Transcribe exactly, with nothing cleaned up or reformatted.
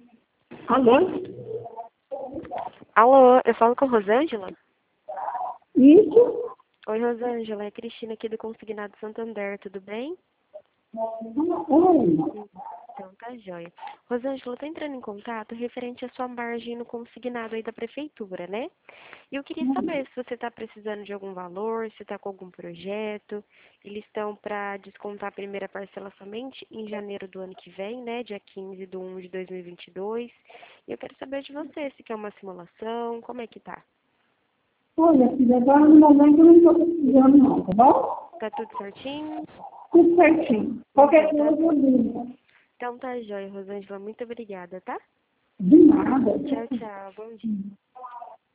Alô? Alô, eu falo com a Rosângela? Isso? Oi, Rosângela, é a Cristina aqui do Consignado Santander, tudo bem? Oi. Então, tá jóia. Rosângela, eu tô entrando em contato referente à sua margem no consignado aí da prefeitura, né? E eu queria saber se você está precisando de algum valor, se está com algum projeto. Eles estão para descontar a primeira parcela somente em janeiro do ano que vem, né? Dia quinze de um de dois mil e vinte e dois. E eu quero saber de você, se quer uma simulação, como é que tá? Olha, filha, agora no momento eu não estou precisando não, tá bom? Tá tudo certinho? Tudo certinho. Qualquer Então tá, coisa eu ligo. então tá jóia, Rosângela. Muito obrigada, tá? De nada. Tchau, tchau. Bom dia.